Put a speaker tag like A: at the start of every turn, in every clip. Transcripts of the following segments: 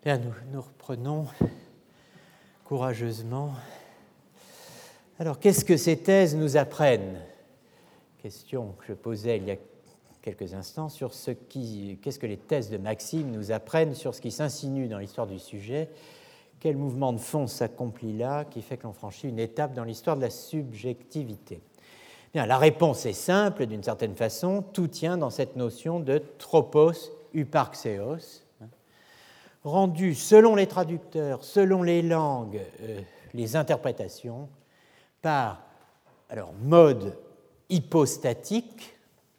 A: Bien, nous reprenons courageusement. Alors, qu'est-ce que ces thèses nous apprennent? Question que je posais il y a quelques instants sur qu'est-ce que les thèses de Maxime nous apprennent sur ce qui s'insinue dans l'histoire du sujet. Quel mouvement de fond s'accomplit là qui fait que l'on franchit une étape dans l'histoire de la subjectivité? Bien, la réponse est simple d'une certaine façon. Tout tient dans cette notion de tropos hyparxéos, rendu selon les traducteurs, selon les langues, les interprétations, par mode hypostatique,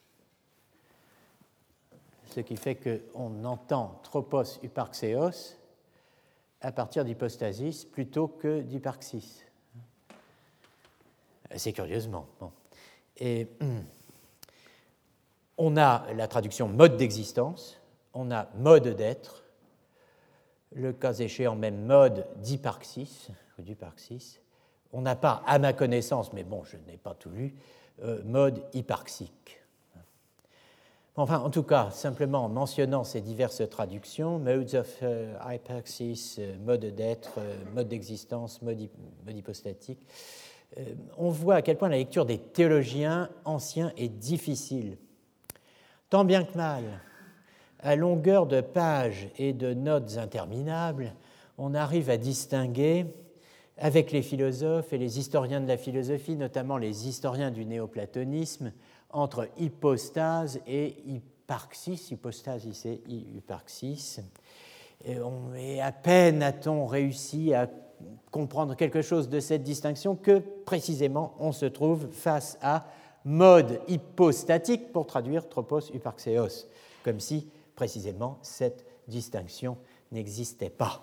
A: ce qui fait qu'on entend tropos hyparxéos à partir d'hypostasis plutôt que d'hyparxis. Assez curieusement. Bon. Et on a la traduction mode d'existence, on a mode d'être, le cas échéant même mode d'hyparxis ou d'hyparxis. On n'a pas, à ma connaissance, mais bon, je n'ai pas tout lu, mode hyparxique. Enfin, en tout cas, simplement en mentionnant ces diverses traductions, modes of hyparxis, mode d'être, mode d'existence, mode hypostatique, on voit à quel point la lecture des théologiens anciens est difficile. Tant bien que mal, à longueur de pages et de notes interminables, on arrive à distinguer, avec les philosophes et les historiens de la philosophie, notamment les historiens du néoplatonisme, entre hypostase et hyparxis. Hypostase, c'est hyparxis. Et à peine a-t-on réussi à comprendre quelque chose de cette distinction que, précisément, on se trouve face à mode hypostatique pour traduire tropos hyparxéos, comme si, précisément, cette distinction n'existait pas.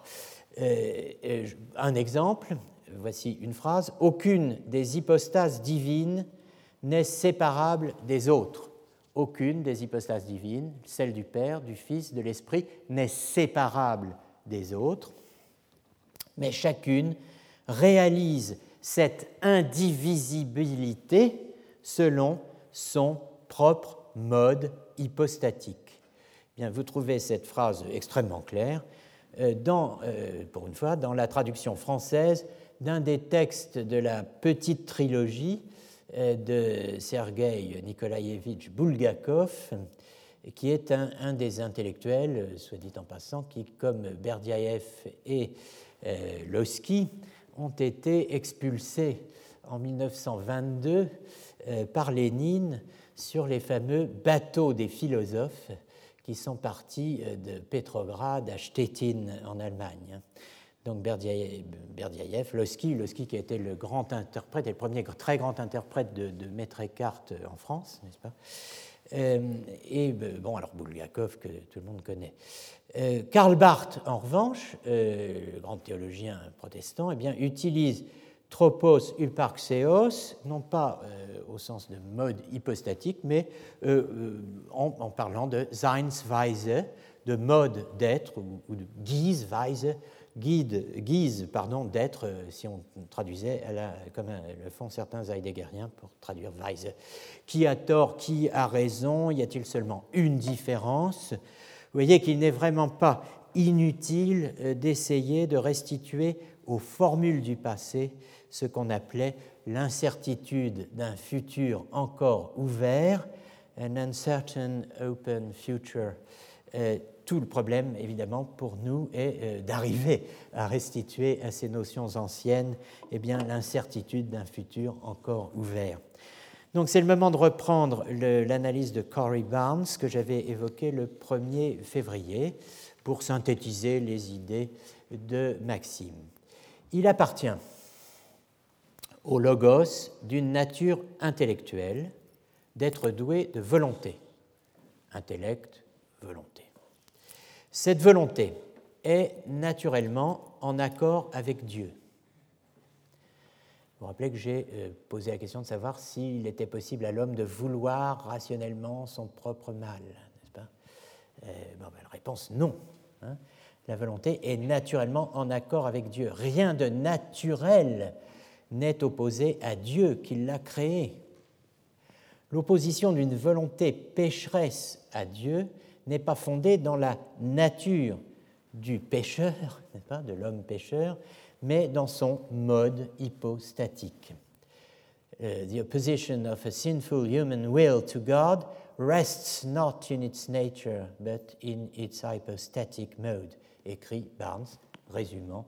A: Un exemple, voici une phrase: « Aucune des hypostases divines n'est séparable des autres. » Aucune des hypostases divines, celle du Père, du Fils, de l'Esprit, n'est séparable des autres, mais chacune réalise cette indivisibilité selon son propre mode hypostatique. Bien, vous trouvez cette phrase extrêmement claire pour une fois, dans la traduction française d'un des textes de la petite trilogie de Sergueï Nikolaïevitch Bulgakov, qui est un des intellectuels, soit dit en passant, qui, comme Berdiaïev et Lossky, ont été expulsés en 1922 par Lénine sur les fameux bateaux des philosophes qui sont partis de Petrograd à Stettin en Allemagne. Donc Berdiaïev, Lossky qui a été le grand interprète, et le premier très grand interprète de Maître Eckhart en France, n'est-ce pas? Alors Bulgakov, que tout le monde connaît. Karl Barth, en revanche, le grand théologien protestant, utilise tropos hyparxéos, non pas au sens de mode hypostatique, mais en parlant de Seinsweise, de mode d'être, ou de Guise d'être, si on traduisait comme le font certains heideggeriens pour traduire Weise. Qui a tort, qui a raison? Y a-t-il seulement une différence? Vous voyez qu'il n'est vraiment pas inutile d'essayer de restituer aux formules du passé ce qu'on appelait l'incertitude d'un futur encore ouvert, an uncertain open future. Tout le problème, évidemment, pour nous est d'arriver à restituer à ces notions anciennes l'incertitude d'un futur encore ouvert. Donc c'est le moment de reprendre l'analyse de Corey Barnes que j'avais évoquée le 1er février pour synthétiser les idées de Maxime. Il appartient au logos d'une nature intellectuelle d'être doué de volonté. Intellect, volonté. Cette volonté est naturellement en accord avec Dieu. Vous vous rappelez que j'ai posé la question de savoir s'il était possible à l'homme de vouloir rationnellement son propre mal, n'est-ce pas? La réponse, non. La volonté est naturellement en accord avec Dieu. Rien de naturel n'est opposé à Dieu qui l'a créé. L'opposition d'une volonté pécheresse à Dieu n'est pas fondée dans la nature du pécheur, n'est-ce pas, de l'homme pécheur, mais dans son mode hypostatique. The opposition of a sinful human will to God rests not in its nature, but in its hypostatic mode, écrit Barnes, résumant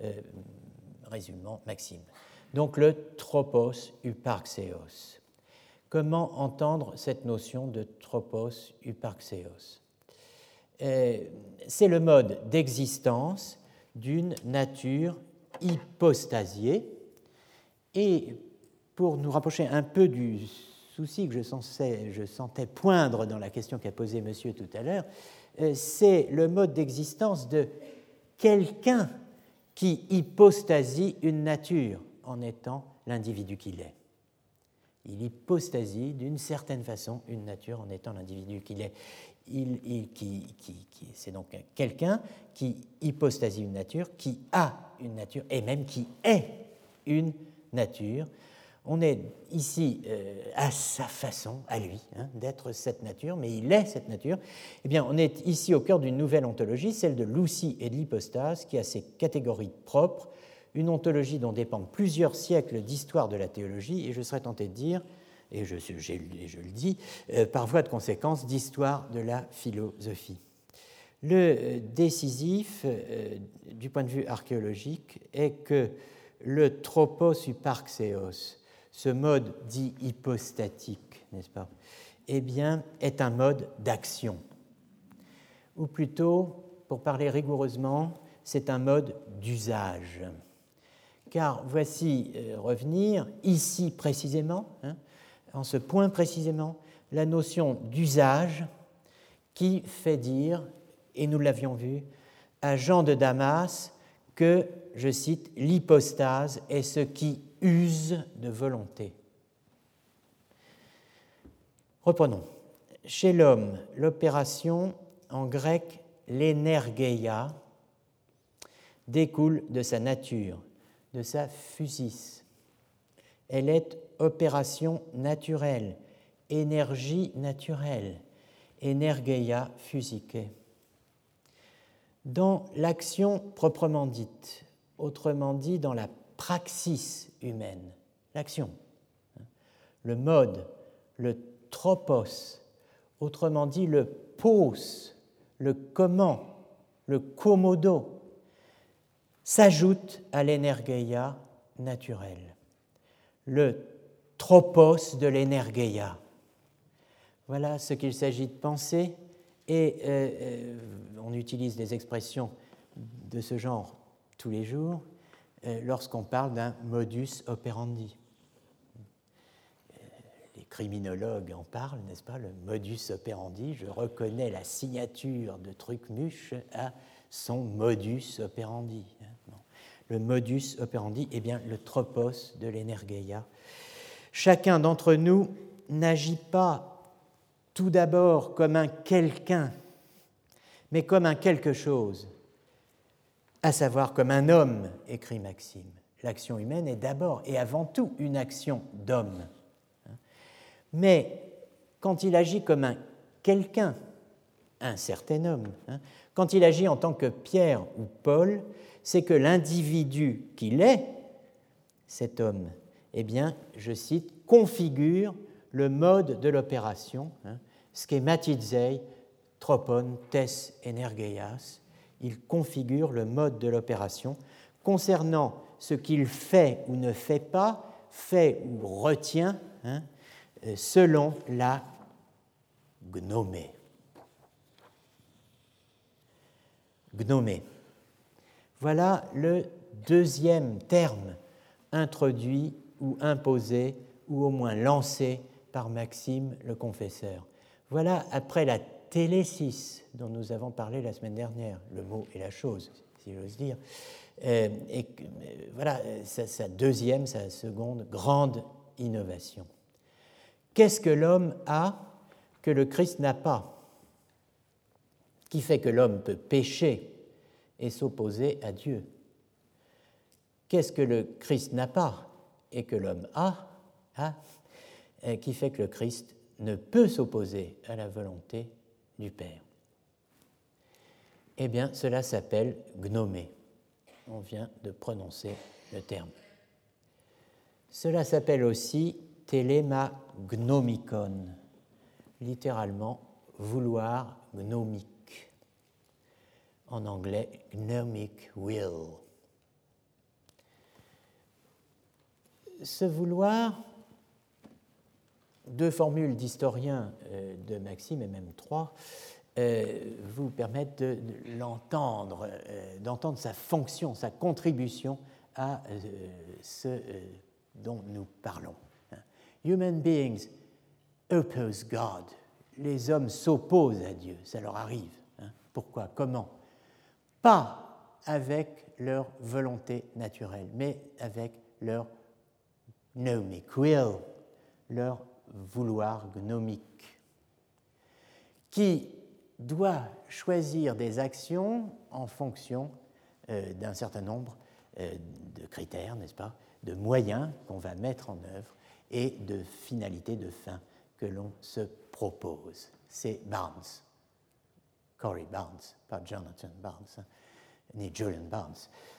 A: Maxime. Donc le tropos hyparxéos. Comment entendre cette notion de tropos hyparxéos? C'est le mode d'existence d'une nature hypostasiée. Et pour nous rapprocher un peu du souci que je sentais poindre dans la question qu'a posée monsieur tout à l'heure, c'est le mode d'existence de quelqu'un qui hypostasie une nature en étant l'individu qu'il est. Il hypostasie d'une certaine façon une nature en étant l'individu qu'il est. C'est donc quelqu'un qui hypostasie une nature, qui a une nature et même qui est une nature. On est ici à sa façon, à lui, d'être cette nature, mais il est cette nature. Eh bien, on est ici au cœur d'une nouvelle ontologie, celle de l'ousie et de l'hypostase, qui a ses catégories propres, une ontologie dont dépendent plusieurs siècles d'histoire de la théologie, et je serais tenté de dire, et je le dis, par voie de conséquence, d'histoire de la philosophie. Le décisif, du point de vue archéologique, est que le tropos hyparxéos, ce mode dit hypostatique, n'est-ce pas, eh bien, est un mode d'action. Ou plutôt, pour parler rigoureusement, c'est un mode d'usage. Car voici revenir ici précisément, en ce point précisément, la notion d'usage qui fait dire, et nous l'avions vu, à Jean de Damas que, je cite, l'hypostase est ce qui use de volonté. Reprenons. Chez l'homme, l'opération, en grec, l'énergeia, découle de sa nature, de sa physis. Elle est opération naturelle, énergie naturelle, energeia physique. Dans l'action proprement dite, autrement dit dans la praxis humaine, l'action, le mode, le tropos, autrement dit le pos, le comment, le commodo, s'ajoute à l'energeia naturelle, le tropos de l'energeia. Voilà ce qu'il s'agit de penser, et on utilise des expressions de ce genre tous les jours lorsqu'on parle d'un modus operandi. Les criminologues en parlent, n'est-ce pas, le modus operandi, je reconnais la signature de Trucmuche à son modus operandi. Le modus operandi, eh bien, le tropos de l'energeia. Chacun d'entre nous n'agit pas tout d'abord comme un quelqu'un, mais comme un quelque chose, à savoir comme un homme, écrit Maxime. L'action humaine est d'abord et avant tout une action d'homme. Mais quand il agit comme un quelqu'un, un certain homme, quand il agit en tant que Pierre ou Paul, c'est que l'individu qu'il est, cet homme, eh bien, je cite, configure le mode de l'opération, schematizei tropon tes energeias, il configure le mode de l'opération concernant ce qu'il fait ou ne fait pas, fait ou retient, selon la gnomé. Gnomé. Voilà le deuxième terme introduit ou imposé ou au moins lancé par Maxime le Confesseur. Voilà, après la télésis dont nous avons parlé la semaine dernière, le mot et la chose, si j'ose dire, et voilà sa seconde grande innovation. Qu'est-ce que l'homme a que le Christ n'a pas, qui fait que l'homme peut pécher et s'opposer à Dieu? Qu'est-ce que le Christ n'a pas et que l'homme a, qui fait que le Christ ne peut s'opposer à la volonté du Père? Eh bien, cela s'appelle gnomé. On vient de prononcer le terme. Cela s'appelle aussi télémagnomikon, littéralement vouloir gnomique. En anglais, gnomic will. Ce vouloir, deux formules d'historiens de Maxime, et même trois, vous permettent de l'entendre, d'entendre sa fonction, sa contribution à ce dont nous parlons. Human beings oppose God. Les hommes s'opposent à Dieu, ça leur arrive. Pourquoi? Comment? Pas avec leur volonté naturelle, mais avec leur gnomic will, leur vouloir gnomique, qui doit choisir des actions en fonction d'un certain nombre de critères, n'est-ce pas, de moyens qu'on va mettre en œuvre et de finalités, de fins que l'on se propose. C'est Barnes, Corey Barnes, pas Jonathan Barnes, ni Julian Barnes,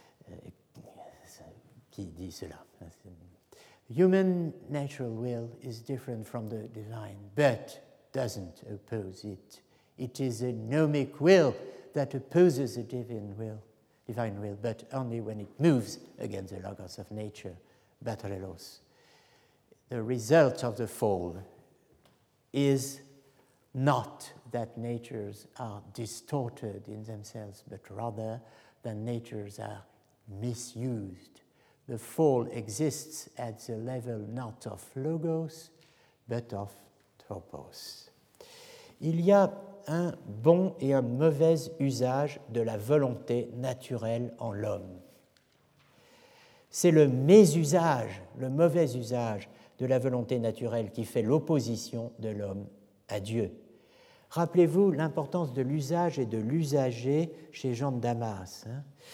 A: qui dit cela. Human natural will is different from the divine, but doesn't oppose it. It is a gnomic will that opposes the divine will, but only when it moves against the logos of nature, batalelos. The result of the fall is not that natures are distorted in themselves, but rather that natures are misused. The fall exists at the level not of logos, but of tropos. Il y a un bon et un mauvais usage de la volonté naturelle en l'homme. C'est le mésusage, le mauvais usage de la volonté naturelle qui fait l'opposition de l'homme à Dieu. Rappelez-vous l'importance de l'usage et de l'usager chez Jean de Damas.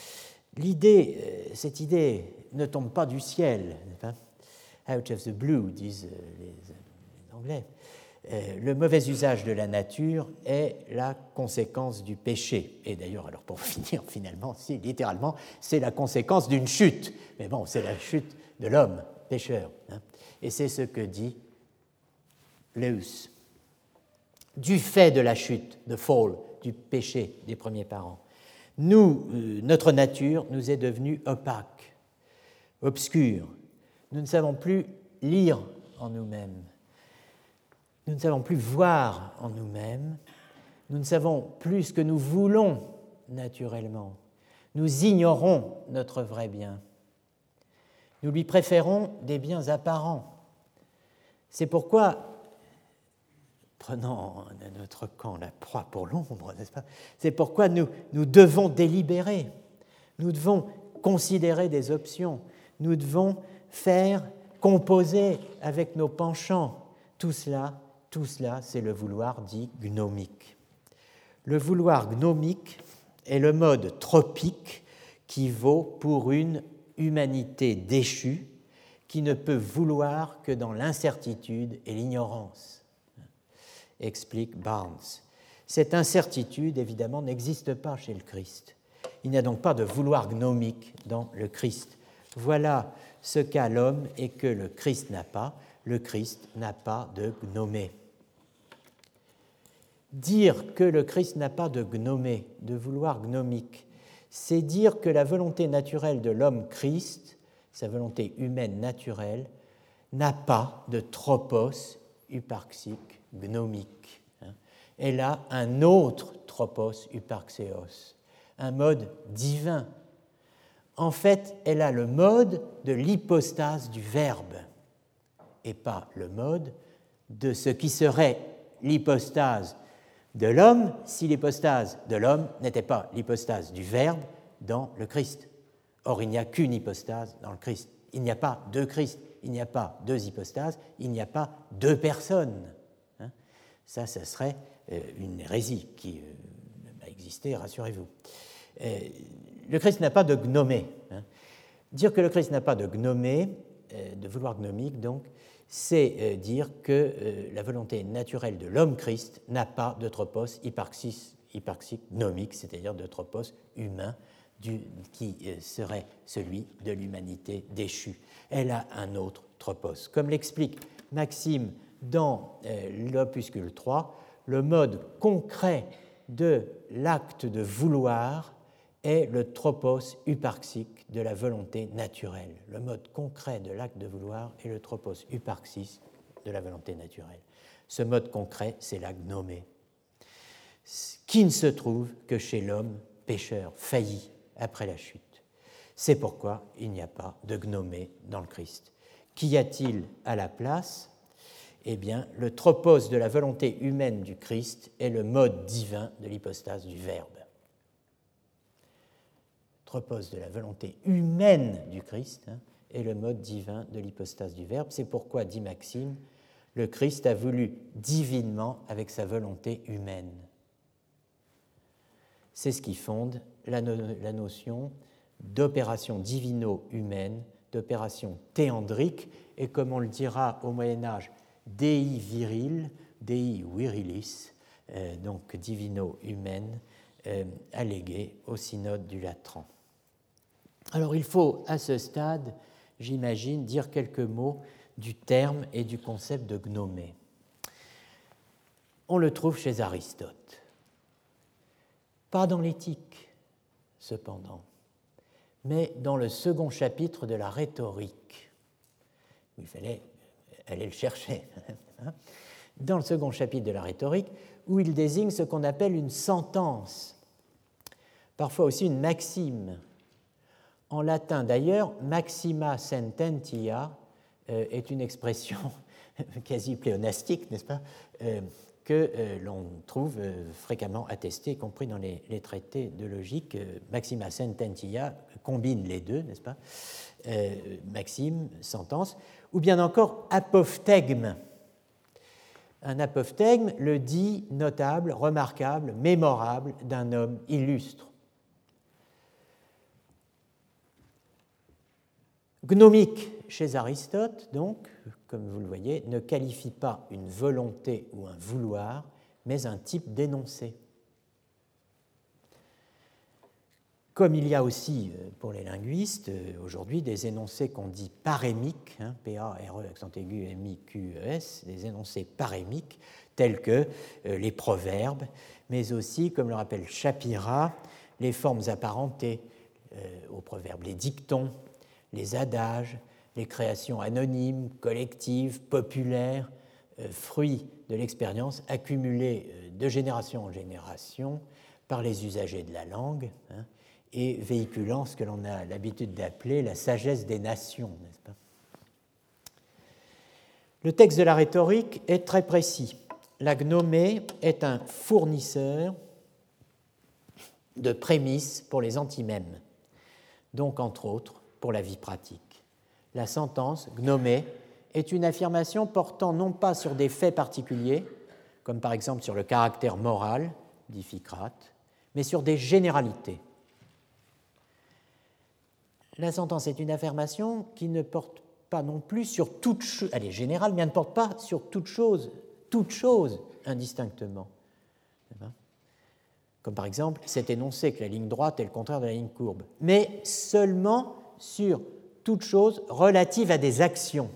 A: Cette idée ne tombe pas du ciel, out of the blue, disent les Anglais. Le mauvais usage de la nature est la conséquence du péché. Et d'ailleurs, alors pour finir, finalement, littéralement, c'est la conséquence d'une chute. Mais bon, c'est la chute de l'homme, pécheur. Et c'est ce que dit Lewis. Du fait de la chute, the fall, du péché des premiers parents, notre nature nous est devenue opaque, obscure. Nous ne savons plus lire en nous-mêmes. Nous ne savons plus voir en nous-mêmes. Nous ne savons plus ce que nous voulons naturellement. Nous ignorons notre vrai bien. Nous lui préférons des biens apparents. C'est pourquoi, prenant à notre camp la proie pour l'ombre, n'est-ce pas? C'est pourquoi nous devons délibérer, nous devons considérer des options, nous devons composer avec nos penchants. Tout cela, c'est le vouloir dit gnomique. Le vouloir gnomique est le mode tropique qui vaut pour une humanité déchue qui ne peut vouloir que dans l'incertitude et l'ignorance, explique Barnes. Cette incertitude, évidemment, n'existe pas chez le Christ. Il n'y a donc pas de vouloir gnomique dans le Christ. Voilà ce qu'a l'homme et que le Christ n'a pas. Le Christ n'a pas de gnomé. Dire que le Christ n'a pas de gnomé, de vouloir gnomique, c'est dire que la volonté naturelle de l'homme Christ, sa volonté humaine naturelle, n'a pas de tropos hyparxique gnomique. Elle a un autre tropos hyparxéos, un mode divin. En fait, elle a le mode de l'hypostase du Verbe et pas le mode de ce qui serait l'hypostase de l'homme si l'hypostase de l'homme n'était pas l'hypostase du Verbe dans le Christ. Or, il n'y a qu'une hypostase dans le Christ. Il n'y a pas deux Christ, il n'y a pas deux hypostases, il n'y a pas deux personnes. Ça serait une hérésie qui a existé, rassurez-vous. Le Christ n'a pas de gnomé. Dire que le Christ n'a pas de gnomé, de vouloir gnomique, donc, c'est dire que la volonté naturelle de l'homme Christ n'a pas de tropos hyparxis hyparxique gnomique, c'est-à-dire de tropos humain, qui serait celui de l'humanité déchue. Elle a un autre tropos. Comme l'explique Maxime dans l'opuscule 3, le mode concret de l'acte de vouloir est le tropos hyparxique de la volonté naturelle. Le mode concret de l'acte de vouloir est le tropos hyparxis de la volonté naturelle. Ce mode concret, c'est la gnomé, qui ne se trouve que chez l'homme pécheur, failli après la chute. C'est pourquoi il n'y a pas de gnomé dans le Christ. Qu'y a-t-il à la place ? Eh bien, le tropos de la volonté humaine du Christ est le mode divin de l'hypostase du Verbe. Tropos de la volonté humaine du Christ est le mode divin de l'hypostase du Verbe. C'est pourquoi, dit Maxime, le Christ a voulu divinement avec sa volonté humaine. C'est ce qui fonde la notion d'opération divino-humaine, d'opération théandrique, et comme on le dira au Moyen-Âge, Dei viril, Dei virilis, donc divino-humaine, alléguée au synode du Latran. Alors il faut à ce stade, j'imagine, dire quelques mots du terme et du concept de gnomé. On le trouve chez Aristote. Pas dans l'éthique, cependant, mais dans le second chapitre de la rhétorique, où il fallait aller le chercher. Dans le second chapitre de la rhétorique, où il désigne ce qu'on appelle une sentence, parfois aussi une maxime. En latin, d'ailleurs, maxima sententia est une expression quasi pléonastique, n'est-ce pas, que l'on trouve fréquemment attestée, y compris dans les traités de logique. Maxima sententia combine les deux, n'est-ce pas, maxime, sentence, ou bien encore apophthegme. Un apophthegme, le dit notable, remarquable, mémorable d'un homme illustre. Gnomique chez Aristote, donc, comme vous le voyez, ne qualifie pas une volonté ou un vouloir, mais un type d'énoncé. Comme il y a aussi, pour les linguistes, aujourd'hui, des énoncés qu'on dit parémiques, P-A-R-E, accent aigu, M-I-Q-E-S, des énoncés parémiques, tels que les proverbes, mais aussi, comme le rappelle Shapira, les formes apparentées aux proverbes, les dictons, les adages, les créations anonymes, collectives, populaires, fruits de l'expérience accumulée de génération en génération par les usagers de la langue, et véhiculant ce que l'on a l'habitude d'appeler la sagesse des nations, n'est-ce pas ? Le texte de la rhétorique est très précis. La gnomé est un fournisseur de prémices pour les antimèmes, donc entre autres pour la vie pratique. La sentence gnomé est une affirmation portant non pas sur des faits particuliers, comme par exemple sur le caractère moral, dit Ficrate, mais sur des généralités. La sentence est une affirmation qui ne porte pas non plus sur toute chose, elle est générale, mais elle ne porte pas sur toute chose indistinctement. Comme par exemple cet énoncé que la ligne droite est le contraire de la ligne courbe, mais seulement sur toute chose relative à des actions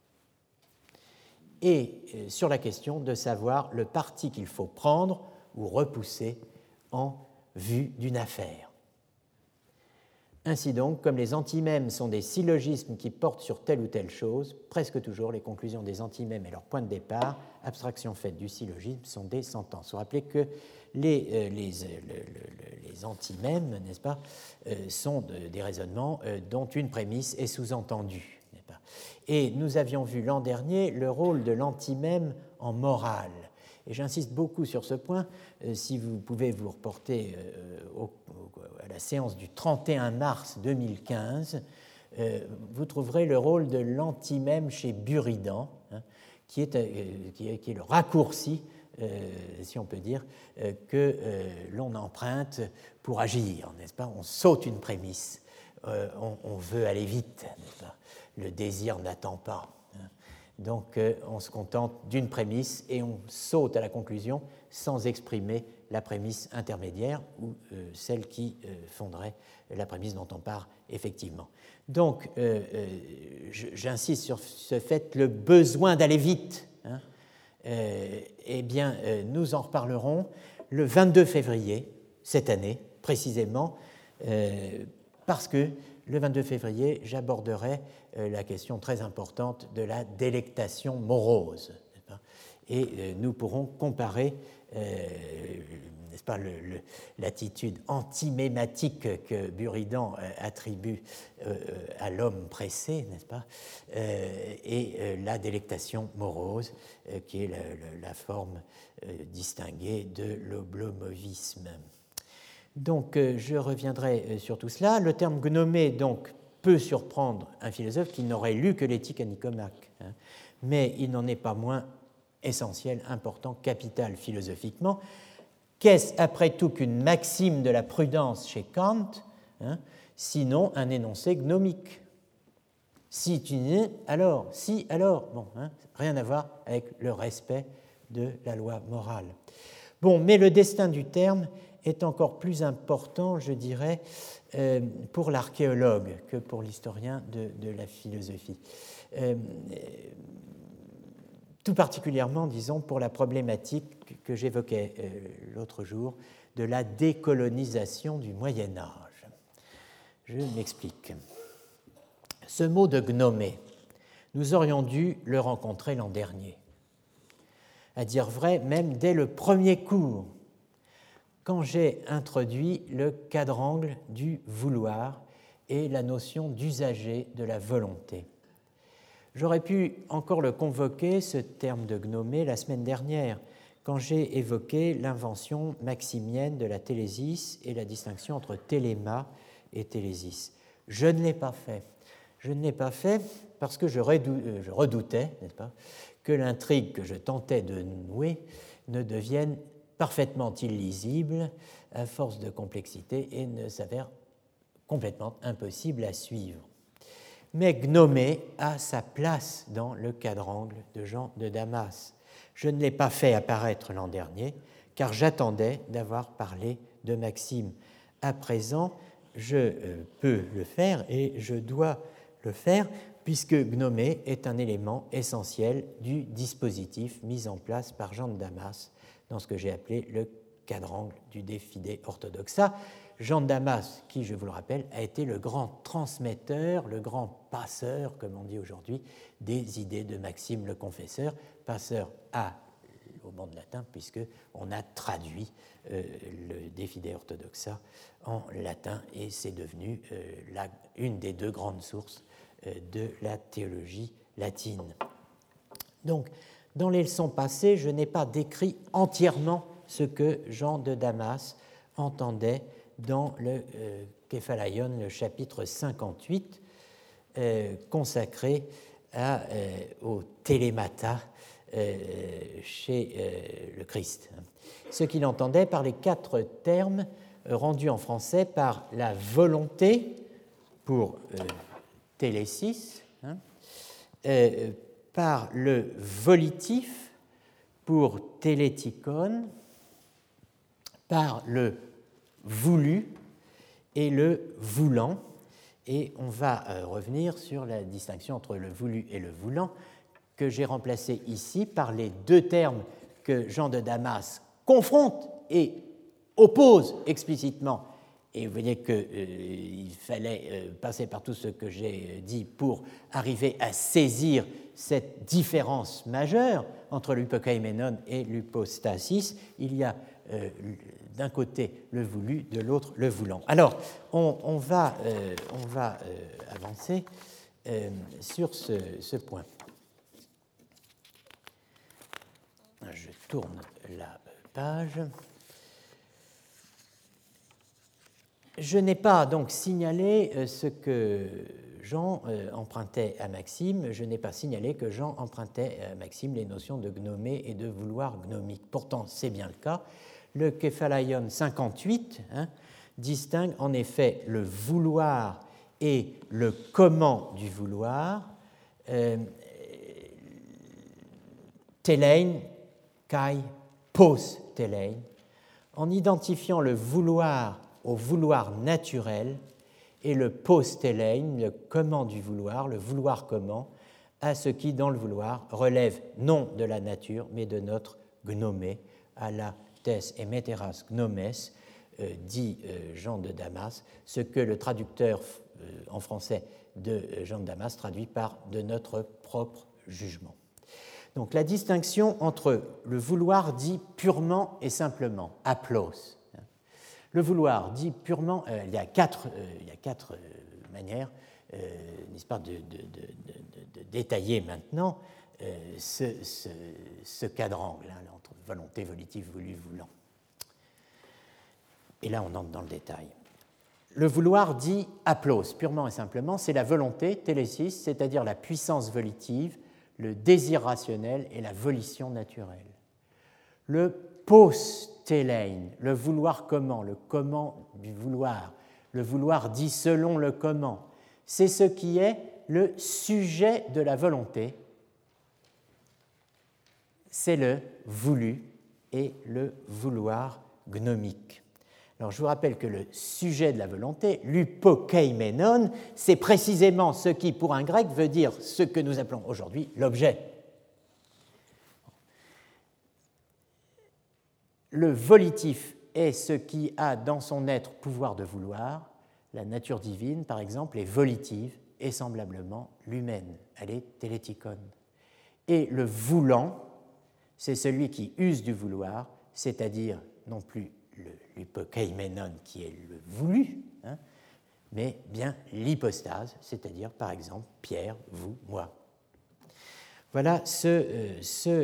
A: et sur la question de savoir le parti qu'il faut prendre ou repousser en vue d'une affaire. Ainsi donc, comme les antimèmes sont des syllogismes qui portent sur telle ou telle chose, presque toujours les conclusions des antimèmes et leur point de départ, abstraction faite du syllogisme, sont des sentences. Vous rappelez que les antimèmes, n'est-ce pas, sont des raisonnements dont une prémisse est sous-entendue, n'est-ce pas ? Et nous avions vu l'an dernier le rôle de l'antimème en morale. Et j'insiste beaucoup sur ce point. Si vous pouvez vous reporter à la séance du 31 mars 2015, vous trouverez le rôle de l'antimème chez Buridan, qui est le raccourci, si on peut dire, que l'on emprunte pour agir, n'est-ce pas ? On saute une prémisse, on veut aller vite, n'est-ce pas ? Le désir n'attend pas. Donc on se contente d'une prémisse et on saute à la conclusion sans exprimer la prémisse intermédiaire ou celle qui fonderait la prémisse dont on part effectivement. Donc, j'insiste sur ce fait, le besoin d'aller vite, hein, eh bien, nous en reparlerons le 22 février cette année, précisément, parce que le 22 février, j'aborderai la question très importante de la délectation morose. Et nous pourrons comparer, n'est-ce pas, l'attitude antimématique que Buridan attribue à l'homme pressé, n'est-ce pas, et la délectation morose, qui est la forme distinguée de l'oblomovisme. Donc, je reviendrai sur tout cela. Le terme gnomé, donc, peut surprendre un philosophe qui n'aurait lu que l'éthique à Nicomaque, hein, mais il n'en est pas moins essentiel, important, capital philosophiquement. Qu'est-ce, après tout, qu'une maxime de la prudence chez Kant, hein, sinon un énoncé gnomique? Si tu n'es, alors, si, alors, bon, hein, rien à voir avec le respect de la loi morale. Bon, mais le destin du terme est encore plus important, je dirais, pour l'archéologue que pour l'historien de la philosophie. Tout particulièrement, disons, pour la problématique que j'évoquais l'autre jour de la décolonisation du Moyen-Âge. Je m'explique. Ce mot de gnomé, nous aurions dû le rencontrer l'an dernier. À dire vrai, même dès le premier cours, quand j'ai introduit le quadrangle du vouloir et la notion d'usager de la volonté. J'aurais pu encore le convoquer, ce terme de gnomé, la semaine dernière, quand j'ai évoqué l'invention maximienne de la télésis et la distinction entre téléma et télésis. Je ne l'ai pas fait. Je ne l'ai pas fait parce que je redoutais, n'est-ce pas, que l'intrigue que je tentais de nouer ne devienne parfaitement illisible à force de complexité et ne s'avère complètement impossible à suivre. Mais gnomé a sa place dans le quadrangle de Jean de Damas. Je ne l'ai pas fait apparaître l'an dernier, car j'attendais d'avoir parlé de Maxime. À présent, je peux le faire et je dois le faire, puisque gnomé est un élément essentiel du dispositif mis en place par Jean de Damas dans ce que j'ai appelé le quadrangle du De Fide Orthodoxa. Jean de Damas, qui, je vous le rappelle, a été le grand transmetteur, le grand passeur, comme on dit aujourd'hui, des idées de Maxime le Confesseur, passeur au monde latin, puisqu'on a traduit le De Fide Orthodoxa en latin, et c'est devenu une des deux grandes sources de la théologie latine. Donc, dans les leçons passées, je n'ai pas décrit entièrement ce que Jean de Damas entendait dans le Képhalaion, le chapitre 58, consacré au télémata chez le Christ. Ce qu'il entendait par les 4 termes rendus en français par la volonté pour télésis, par le volitif pour télétikon, par le voulu et le voulant. Et on va revenir sur la distinction entre le voulu et le voulant, que j'ai remplacé ici par les 2 termes que Jean de Damas confronte et oppose explicitement. Et vous voyez qu'il fallait passer par tout ce que j'ai dit pour arriver à saisir cette différence majeure entre l'hypokaimenon et l'hypostasis. Il y a d'un côté le voulu, de l'autre le voulant. Alors, on va avancer sur ce point. Je tourne la page. Je n'ai pas donc signalé ce que Jean empruntait à Maxime, je n'ai pas signalé que Jean empruntait à Maxime les notions de gnomé et de vouloir gnomique. Pourtant, c'est bien le cas. Le Képhalaion 58 distingue en effet le vouloir et le comment du vouloir, telein kai pos telein, en identifiant le vouloir au vouloir naturel et le postelein, le comment du vouloir, le vouloir comment, à ce qui, dans le vouloir, relève non de la nature, mais de notre gnomé, à la tes emeteras gnomes, dit Jean de Damas, ce que le traducteur en français de Jean de Damas traduit par de notre propre jugement. Donc la distinction entre le vouloir dit purement et simplement, aplos. Le vouloir dit purement, il y a quatre manières, n'est-ce pas, de détailler maintenant ce quadrangle entre volonté, volitive, voulu, voulant. Et là, on entre dans le détail. Le vouloir dit aplos, purement et simplement, c'est la volonté, télésis, c'est-à-dire la puissance volitive, le désir rationnel et la volition naturelle. Le postelein, le vouloir comment, le comment du vouloir, le vouloir dit selon le comment, c'est ce qui est le sujet de la volonté, c'est le voulu et le vouloir gnomique. Alors, je vous rappelle que le sujet de la volonté, l'upokeimenon, c'est précisément ce qui, pour un grec, veut dire ce que nous appelons aujourd'hui l'objet. Le volitif est ce qui a dans son être pouvoir de vouloir. La nature divine, par exemple, est volitive et semblablement l'humaine. Elle est télétikon. Et le voulant, c'est celui qui use du vouloir, c'est-à-dire non plus l'hypokeimenon qui est le voulu, mais bien l'hypostase, c'est-à-dire par exemple Pierre, vous, moi. Voilà ce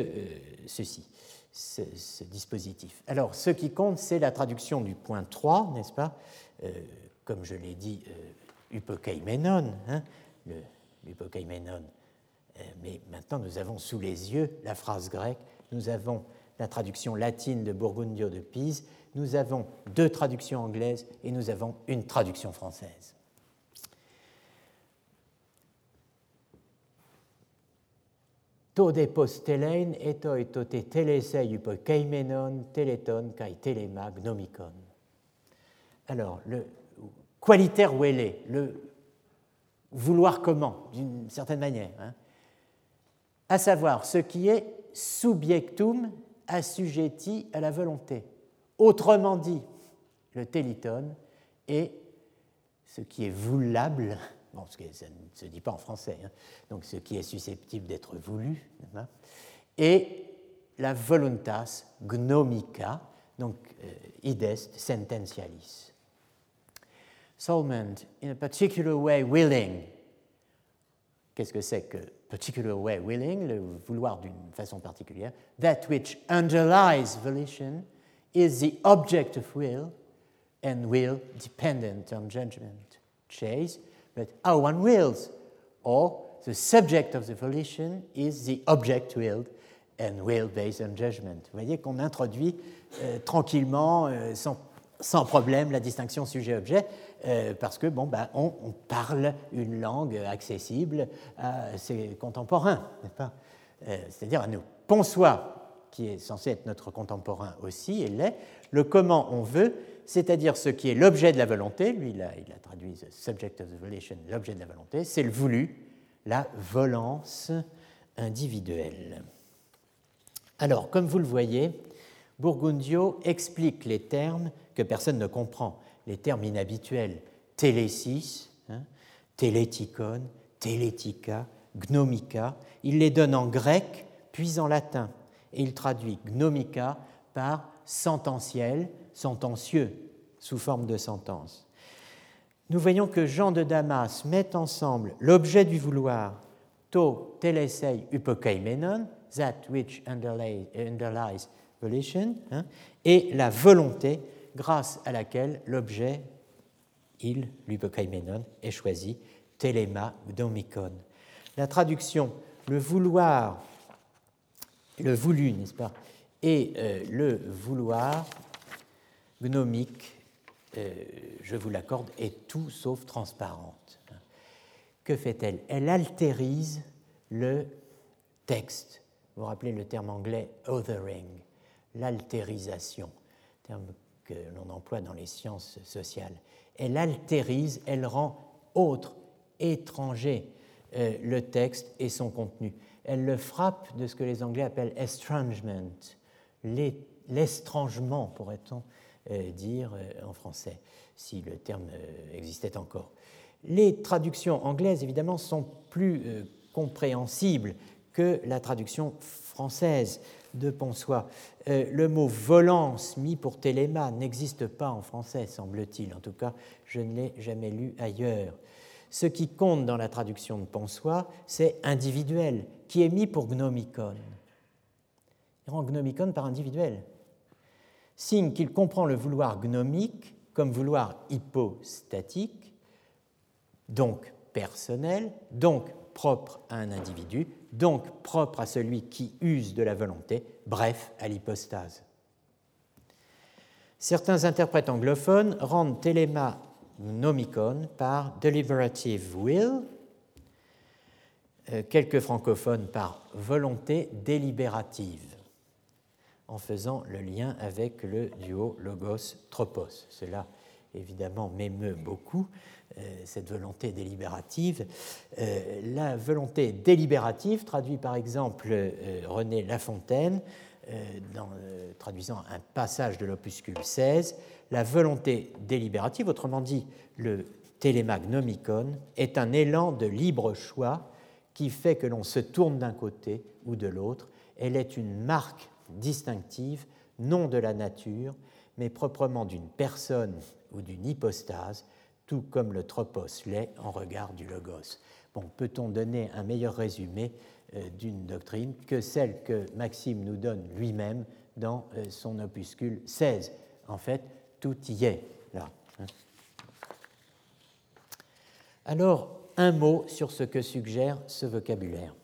A: dispositif. Alors, ce qui compte, c'est la traduction du point 3, n'est-ce pas? Comme je l'ai dit, hypokeimenon, l'hypokeimenon. Mais maintenant, nous avons sous les yeux la phrase grecque, nous avons la traduction latine de Burgundio de Pise, nous avons 2 traductions anglaises et nous avons une traduction française. Tode postelein etoi tote telesei hypokeimenon teleton kai telema gnomikon. Alors, le qualiter vele, le vouloir comment, d'une certaine manière, à savoir ce qui est subjectum assujetti à la volonté. Autrement dit, le téliton est ce qui est voulable, bon, ça ne se dit pas en français, donc ce qui est susceptible d'être voulu, et la voluntas gnomica, donc idest sententialis. Solment, in a particular way willing. Qu'est-ce que c'est que particular way willing, le vouloir d'une façon particulière? That which underlies volition is the object of will, and will dependent on judgment. Chase, but how one wills, or the subject of the volition is the object willed, and will based on judgment. Vous voyez qu'on introduit tranquillement, sans problème, la distinction sujet-objet, parce que on parle une langue accessible à ses contemporains, n'est-ce pas? C'est-à-dire à nous. Ponsois, qui est censé être notre contemporain aussi, et l'est, le comment on veut, c'est-à-dire ce qui est l'objet de la volonté, lui il a traduit the subject of the volition, l'objet de la volonté, c'est le voulu, la volance individuelle. Alors, comme vous le voyez, Burgundio explique les termes que personne ne comprend, les termes inhabituels, télésis, télétikon, télétika, gnomika, il les donne en grec puis en latin, et il traduit gnomika par sententiel, sentencieux, sous forme de sentence. Nous voyons que Jean de Damas met ensemble l'objet du vouloir, to telesei hypokeimenon, that which underlies volition, et la volonté grâce à laquelle l'objet, l'hypokeimenon, est choisi, telema gnomikon. La traduction, le vouloir, le voulu, n'est-ce pas, et le vouloir gnomique, je vous l'accorde, est tout sauf transparente. Que fait-elle? Elle altérise le texte. Vous vous rappelez le terme anglais othering, l'altérisation, terme que l'on emploie dans les sciences sociales. Elle altérise, elle rend autre, étranger le texte et son contenu. Elle le frappe de ce que les Anglais appellent estrangement, l'estrangement, pourrait-on dire en français, si le terme existait encore. Les traductions anglaises, évidemment, sont plus compréhensibles que la traduction française de Ponsoye. Le mot volance mis pour téléma n'existe pas en français, semble-t-il. En tout cas, je ne l'ai jamais lu ailleurs. Ce qui compte dans la traduction de Ponsoye, c'est individuel, qui est mis pour gnomikon. Il rend gnomikon par individuel. Signe qu'il comprend le vouloir gnomique comme vouloir hypostatique, donc personnel, donc propre à un individu, donc propre à celui qui use de la volonté, bref, à l'hypostase. Certains interprètes anglophones rendent téléma gnomikon par deliberative will, quelques francophones par volonté délibérative, en faisant le lien avec le duo logos-tropos. Cela, évidemment, m'émeut beaucoup, cette volonté délibérative. La volonté délibérative traduit par exemple René Lafontaine, traduisant un passage de l'opuscule 16, la volonté délibérative, autrement dit le téléma gnomikon, est un élan de libre choix qui fait que l'on se tourne d'un côté ou de l'autre. Elle est une marque distinctive, non de la nature, mais proprement d'une personne ou d'une hypostase, tout comme le tropos l'est en regard du logos. Bon, peut-on donner un meilleur résumé d'une doctrine que celle que Maxime nous donne lui-même dans son opuscule 16 ? En fait, tout y est là. Alors, un mot sur ce que suggère ce vocabulaire.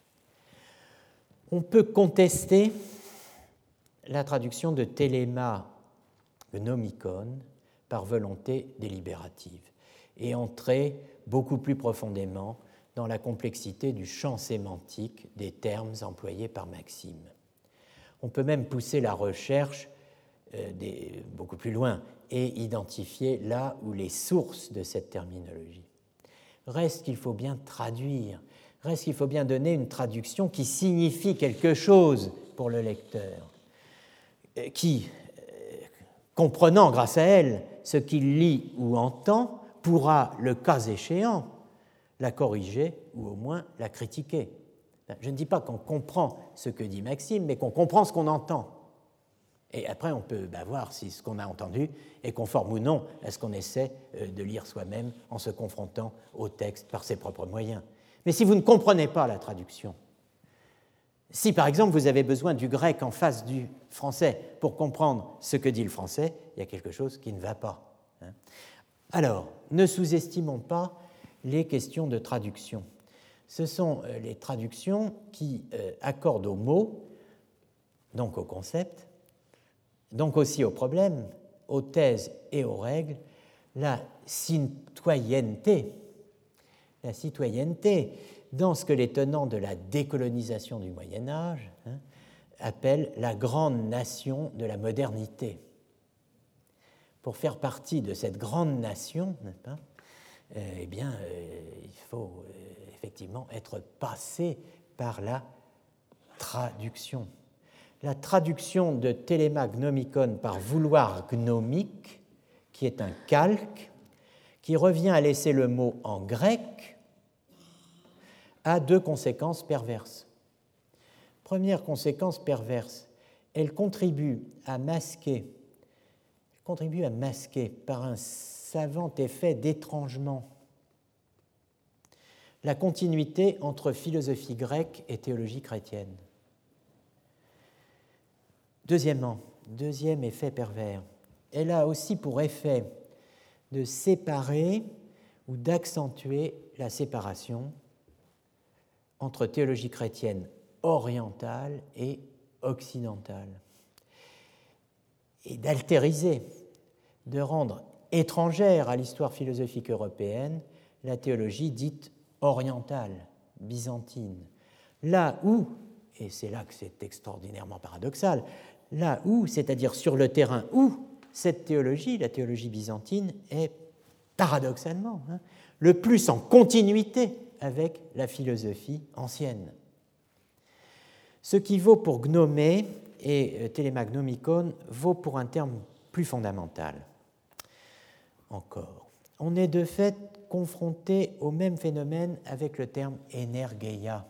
A: On peut contester la traduction de téléma gnomikon par volonté délibérative et entrer beaucoup plus profondément dans la complexité du champ sémantique des termes employés par Maxime. On peut même pousser la recherche beaucoup plus loin et identifier là où les sources de cette terminologie. Reste qu'il faut bien traduire, reste qu'il faut bien donner une traduction qui signifie quelque chose pour le lecteur, qui, comprenant grâce à elle ce qu'il lit ou entend, pourra, le cas échéant, la corriger ou au moins la critiquer. Je ne dis pas qu'on comprend ce que dit Maxime, mais qu'on comprend ce qu'on entend. Et après, on peut voir si ce qu'on a entendu est conforme ou non à ce qu'on essaie de lire soi-même en se confrontant au texte par ses propres moyens. Mais si vous ne comprenez pas la traduction, si par exemple vous avez besoin du grec en face du français pour comprendre ce que dit le français, il y a quelque chose qui ne va pas. Alors, ne sous-estimons pas les questions de traduction. Ce sont les traductions qui accordent aux mots, donc au concept, donc aussi aux problèmes, aux thèses et aux règles, la citoyenneté dans ce que les tenants de la décolonisation du Moyen-Âge appellent la grande nation de la modernité. Pour faire partie de cette grande nation, n'est-ce pas, il faut effectivement être passé par la traduction. La traduction de téléma gnomikon par vouloir gnomique, qui est un calque, qui revient à laisser le mot en grec, a deux conséquences perverses. Première conséquence perverse, elle contribue à masquer par un savant effet d'étrangement la continuité entre philosophie grecque et théologie chrétienne. Deuxièmement, deuxième effet pervers, elle a aussi pour effet de séparer ou d'accentuer la séparation entre théologie chrétienne orientale et occidentale, et d'altériser, de rendre étrangère à l'histoire philosophique européenne la théologie dite orientale, byzantine, là où, et c'est là que c'est extraordinairement paradoxal, là où, c'est-à-dire sur le terrain où cette théologie, la théologie byzantine, est paradoxalement le plus en continuité avec la philosophie ancienne. Ce qui vaut pour gnomé et télémagnomikon vaut pour un terme plus fondamental. Encore, on est de fait confronté au même phénomène avec le terme énergeia,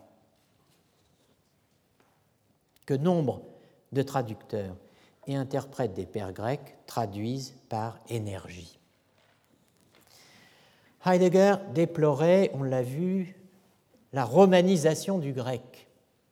A: que nombre de traducteurs et interprètes des pères grecs traduisent par énergie. Heidegger déplorait, on l'a vu, la romanisation du grec.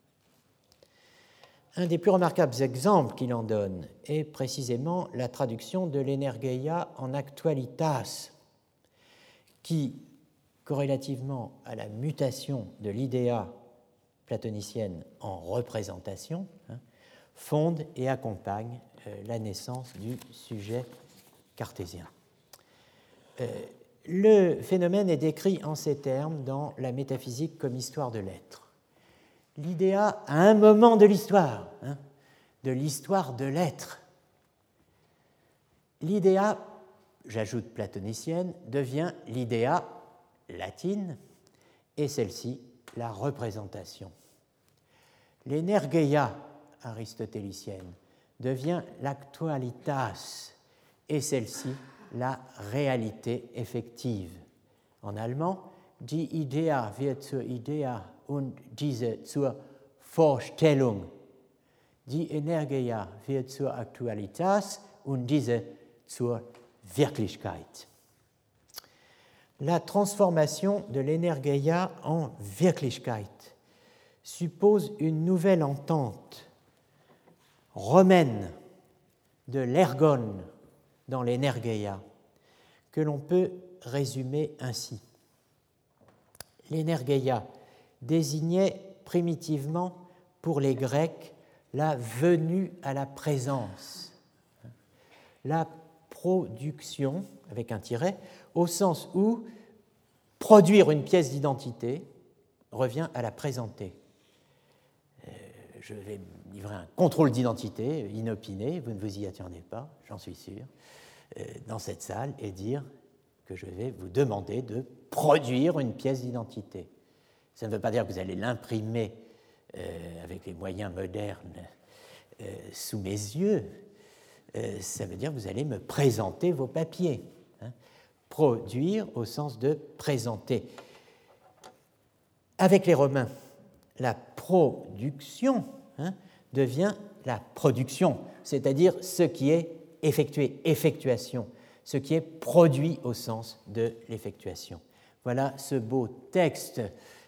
A: Un des plus remarquables exemples qu'il en donne est précisément la traduction de l'énergeia en actualitas, qui, corrélativement à la mutation de l'idéa platonicienne en représentation, fonde et accompagne la naissance du sujet cartésien. Le phénomène est décrit en ces termes dans la métaphysique comme histoire de l'être. L'idéa, à un moment de l'histoire de l'être, l'idéa, j'ajoute platonicienne, devient l'idéa latine et celle-ci la représentation. L'énergeia aristotélicienne devient l'actualitas et celle-ci la réalité effective. En allemand, die Idea wird zur Idea und diese zur Vorstellung. Die Energeia wird zur Aktualitas und diese zur Wirklichkeit. La transformation de l'énergeia en Wirklichkeit suppose une nouvelle entente romaine de l'ergon dans l'énergeia, que l'on peut résumer ainsi. L'énergeia désignait primitivement pour les Grecs la venue à la présence, la production, avec un tiret, au sens où produire une pièce d'identité revient à la présenter. Je vais livrer un contrôle d'identité inopiné, vous ne vous y attendez pas, j'en suis sûr, dans cette salle et dire que je vais vous demander de produire une pièce d'identité. Ça ne veut pas dire que vous allez l'imprimer avec les moyens modernes sous mes yeux, ça veut dire que vous allez me présenter vos papiers. Produire au sens de présenter. Avec les Romains, la production devient la production, c'est-à-dire ce qui est effectué, effectuation, ce qui est produit au sens de l'effectuation. Voilà ce beau texte.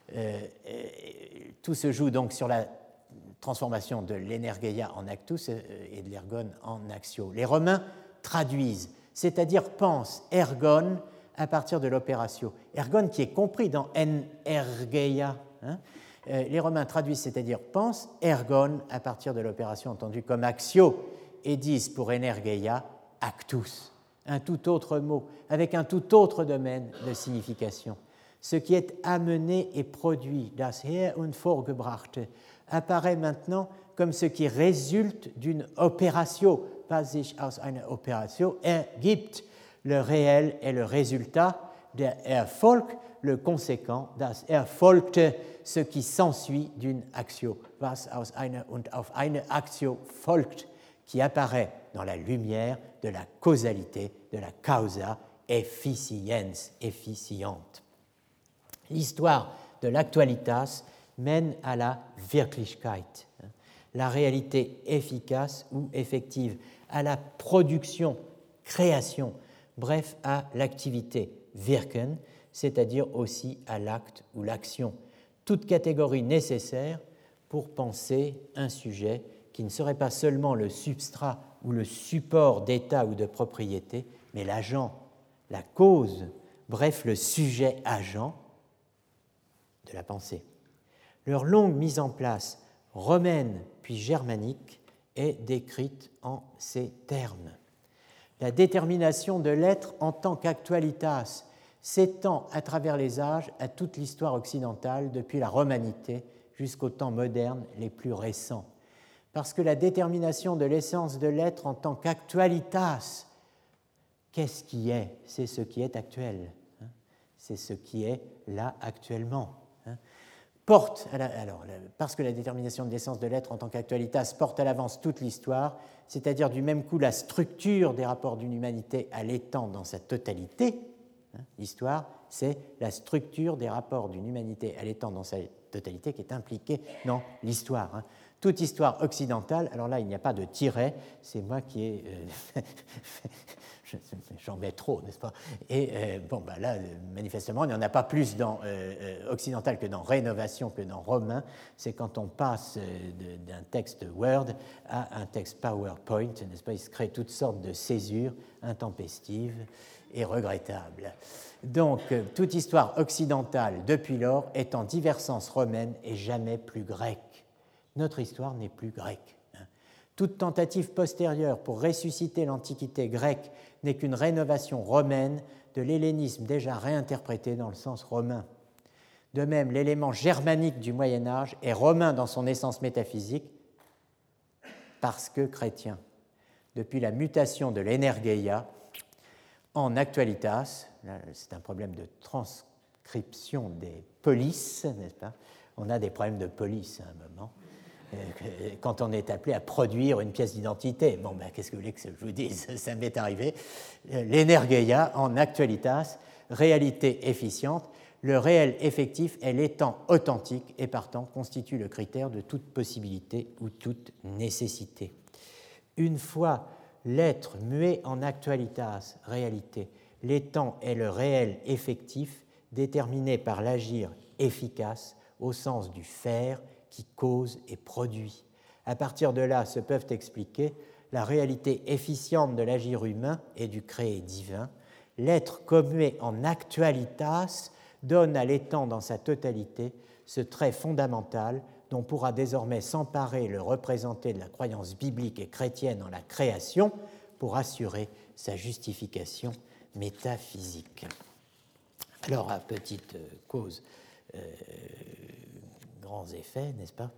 A: Tout se joue donc sur la transformation de l'énergeia en actus et de l'ergon en actio. Les Romains traduisent, c'est-à-dire pensent ergon à partir de l'opératio. Ergon qui est compris dans energeia. Les Romains traduisent, c'est-à-dire pensent ergon à partir de l'opération entendue comme actio et disent pour energeia actus, un tout autre mot, avec un tout autre domaine de signification. Ce qui est amené et produit, das her und vorgebrachte, apparaît maintenant comme ce qui résulte d'une opératio, was sich aus einer Operatio ergibt. Le réel est le résultat, der Erfolg, le conséquent, das erfolgte, ce qui s'ensuit d'une actio, was aus einer und auf eine actio folgt, qui apparaît dans la lumière de la causalité, de la causa efficiens, efficiente. L'histoire de l'actualitas mène à la Wirklichkeit, la réalité efficace ou effective, à la production, création, bref, à l'activité, wirken, c'est-à-dire aussi à l'acte ou l'action, toute catégorie nécessaire pour penser un sujet qui ne serait pas seulement le substrat ou le support d'état ou de propriété, mais l'agent, la cause, bref, le sujet agent de la pensée. Leur longue mise en place romaine puis germanique est décrite en ces termes. La détermination de l'être en tant qu'actualitas s'étend à travers les âges à toute l'histoire occidentale depuis la romanité jusqu'aux temps modernes les plus récents. Parce que la détermination de l'essence de l'être en tant qu'actualitas qu'est-ce qui est? C'est ce qui est actuel. C'est ce qui est là actuellement. Porte, parce que la détermination de l'essence de l'être en tant qu'actualitas porte à l'avance toute l'histoire, c'est-à-dire du même coup la structure des rapports d'une humanité à l'étang dans sa totalité. L'histoire, c'est la structure des rapports d'une humanité à l'étang dans sa totalité qui est impliquée dans l'histoire. Toute histoire occidentale, alors là, il n'y a pas de tiret, c'est moi qui ai... J'en mets trop, n'est-ce pas? Et là, manifestement, il n'y en a pas plus dans occidental que dans Rénovation, que dans Romain. C'est quand on passe d'un texte Word à un texte PowerPoint, n'est-ce pas? Il se crée toutes sortes de césures intempestives et regrettables. Donc, toute histoire occidentale, depuis lors, est en diversence romaine et jamais plus grecque. Notre histoire n'est plus grecque. Toute tentative postérieure pour ressusciter l'Antiquité grecque n'est qu'une rénovation romaine de l'hellénisme déjà réinterprété dans le sens romain. De même, l'élément germanique du Moyen Âge est romain dans son essence métaphysique parce que chrétien. Depuis la mutation de l'energeia en actualitas, là, c'est un problème de transcription des polices, n'est-ce pas? On a des problèmes de police à un moment. Quand on est appelé à produire une pièce d'identité. Qu'est-ce que vous voulez que je vous dise? Ça m'est arrivé. L'energeia en actualitas, réalité efficiente, le réel effectif est l'étant authentique et partant constitue le critère de toute possibilité ou toute nécessité. Une fois l'être muet en actualitas, réalité, l'étant est le réel effectif déterminé par l'agir efficace au sens du faire qui cause et produit. À partir de là se peuvent expliquer la réalité efficiente de l'agir humain et du créé divin. L'être commué en actualitas donne à l'étant dans sa totalité ce trait fondamental dont pourra désormais s'emparer le représenté de la croyance biblique et chrétienne en la création pour assurer sa justification métaphysique. Alors, à petite cause, grands effets, n'est-ce pas?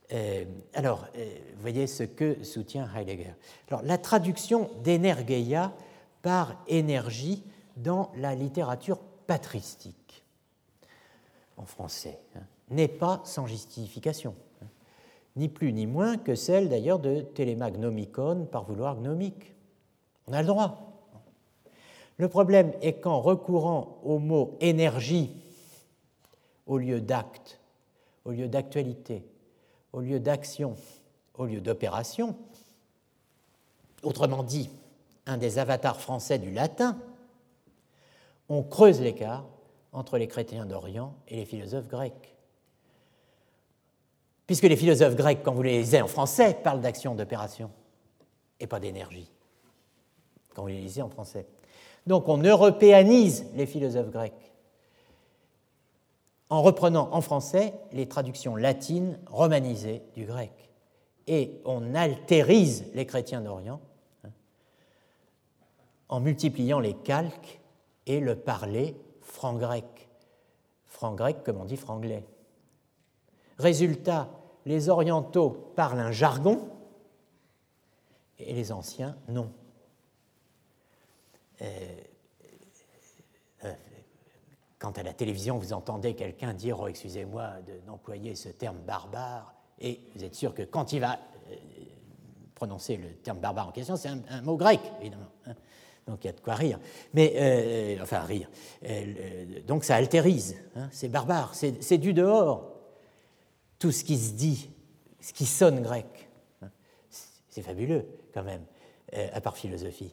A: Vous voyez ce que soutient Heidegger. Alors, la traduction d'energeia par énergie dans la littérature patristique, en français, n'est pas sans justification, ni plus ni moins que celle d'ailleurs de Téléma gnomikon par vouloir gnomique. On a le droit. Le problème est qu'en recourant au mot énergie au lieu d'acte, au lieu d'actualité, au lieu d'action, au lieu d'opération, autrement dit, un des avatars français du latin, on creuse l'écart entre les chrétiens d'Orient et les philosophes grecs. Puisque les philosophes grecs, quand vous les lisez en français, parlent d'action, d'opération, et pas d'énergie, quand vous les lisez en français. Donc on européanise les philosophes grecs en reprenant en français les traductions latines romanisées du grec. Et on altérise les chrétiens d'Orient en multipliant les calques et le parler franc-grec. Franc-grec comme on dit franglais. Résultat, les orientaux parlent un jargon et les anciens non. Quand à la télévision, vous entendez quelqu'un dire « Oh, excusez-moi d'employer ce terme barbare », et vous êtes sûr que quand il va prononcer le terme barbare en question, c'est un mot grec, évidemment. Donc il y a de quoi rire. Mais, rire. Donc ça altérise, c'est barbare, c'est du dehors. Tout ce qui se dit, ce qui sonne grec. C'est fabuleux, quand même, à part philosophie.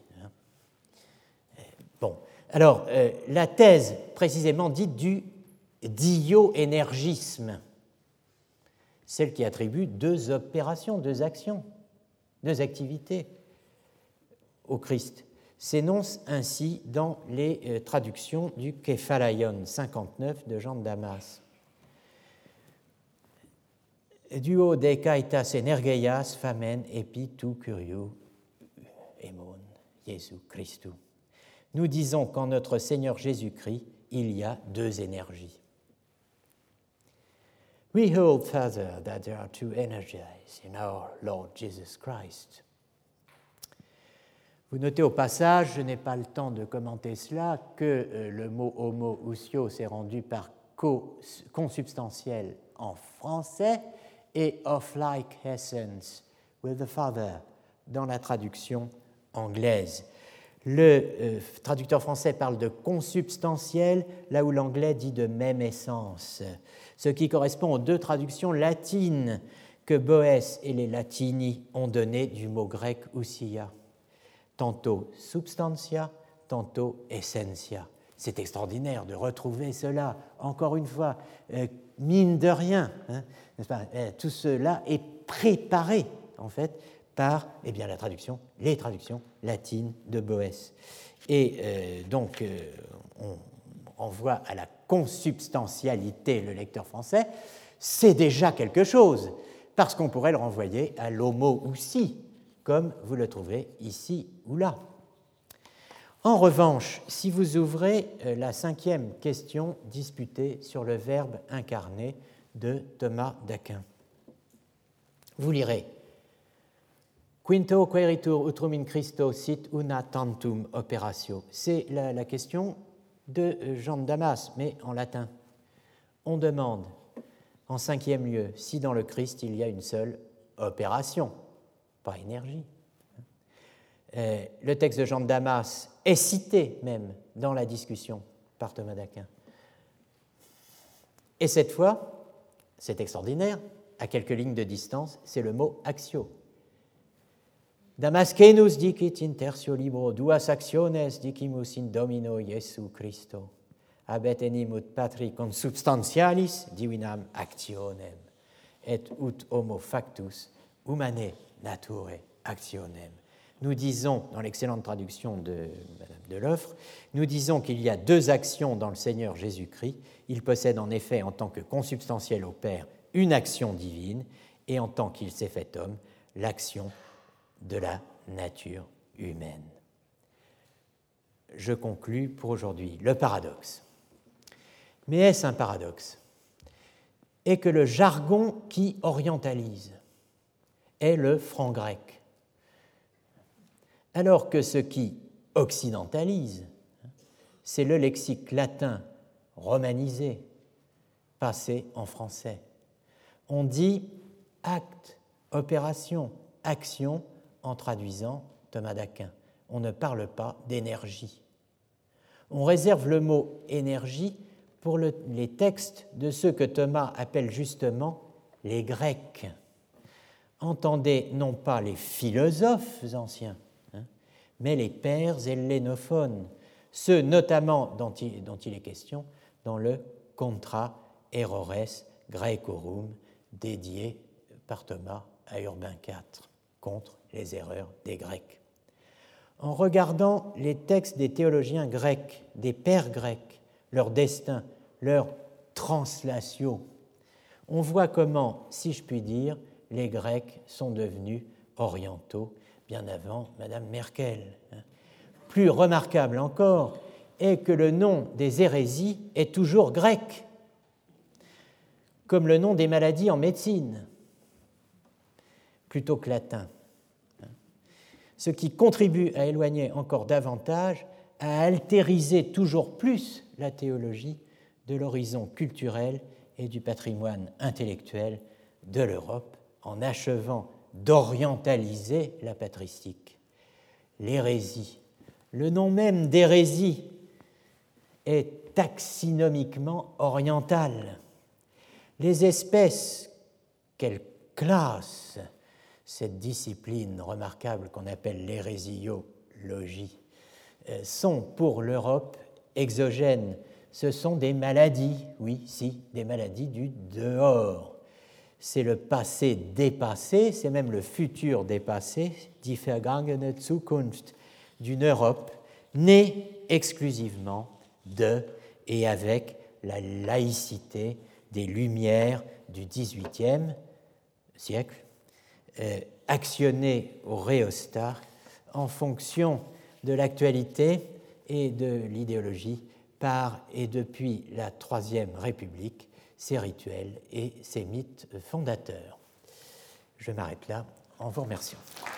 A: Bon. Alors, la thèse précisément dite du dio-énergisme, celle qui attribue deux opérations, deux actions, deux activités au Christ, s'énonce ainsi dans les traductions du Képhalaion 59 de Jean de Damas. Duo de kaitas energeias famen epi tu curiu emon Jésus Christou. Nous disons qu'en notre Seigneur Jésus-Christ, il y a deux énergies. We hold further that there are two energies in our Lord Jesus Christ. Vous notez au passage, je n'ai pas le temps de commenter cela, que le mot homo-ousios s'est rendu par consubstantiel en français et of like essence with the father dans la traduction anglaise. Le traducteur français parle de consubstantiel, là où l'anglais dit de même essence, ce qui correspond aux deux traductions latines que Boès et les latini ont données du mot grec ousia, tantôt substantia, tantôt essentia. C'est extraordinaire de retrouver cela, encore une fois, mine de rien, hein, n'est-ce pas ? Tout cela est préparé, en fait, par les traductions latines de Boès. Et donc, on renvoie à la consubstantialité le lecteur français, c'est déjà quelque chose, parce qu'on pourrait le renvoyer à l'homo-ousi, comme vous le trouverez ici ou là. En revanche, si vous ouvrez la 5e question disputée sur le verbe incarné de Thomas d'Aquin, vous lirez Quinto quaeritur utrum in Christo sit una tantum operatio. C'est la question de Jean de Damas, mais en latin. On demande, en 5e lieu, si dans le Christ il y a une seule opération, pas énergie. Le texte de Jean de Damas est cité même dans la discussion par Thomas d'Aquin. Et cette fois, c'est extraordinaire, à quelques lignes de distance, c'est le mot actio. Damascenus dicit in tertio libro duas actiones dicimus in Domino Iesu Christo. Habet enim ut patri consubstantialis divinam actionem, et ut homo factus humanae naturae actionem. Nous disons, dans l'excellente traduction de Madame Deloffre, nous disons qu'il y a deux actions dans le Seigneur Jésus-Christ. Il possède en effet, en tant que consubstantiel au Père, une action divine, et en tant qu'il s'est fait homme, l'action de la nature humaine. Je conclus pour aujourd'hui. Le paradoxe. Mais est-ce un paradoxe ? Est que le jargon qui orientalise est le franc grec, alors que ce qui occidentalise, c'est le lexique latin romanisé, passé en français. On dit acte, opération, action en traduisant Thomas d'Aquin. On ne parle pas d'énergie. On réserve le mot énergie pour les textes de ceux que Thomas appelle justement les Grecs. Entendez non pas les philosophes anciens, mais les pères hellénophones, ceux notamment dont il est question dans le Contra Errores Graecorum dédié par Thomas à Urbain IV, contre les erreurs des Grecs. En regardant les textes des théologiens grecs, des pères grecs, leur destin, leur translatio, on voit comment, si je puis dire, les Grecs sont devenus orientaux bien avant Madame Merkel. Plus remarquable encore est que le nom des hérésies est toujours grec, comme le nom des maladies en médecine, plutôt que latin. Ce qui contribue à éloigner encore davantage, à altériser toujours plus la théologie de l'horizon culturel et du patrimoine intellectuel de l'Europe, en achevant d'orientaliser la patristique. L'hérésie, le nom même d'hérésie, est taxinomiquement oriental. Les espèces qu'elle classe, cette discipline remarquable qu'on appelle l'hérésiologie, sont pour l'Europe exogènes. Ce sont des maladies, oui, si, des maladies du dehors. C'est le passé dépassé, c'est même le futur dépassé, die vergangene Zukunft, d'une Europe née exclusivement de et avec la laïcité des Lumières du XVIIIe siècle, actionnée au rhéostat en fonction de l'actualité et de l'idéologie par et depuis la Troisième République, ses rituels et ses mythes fondateurs. Je m'arrête là en vous remerciant.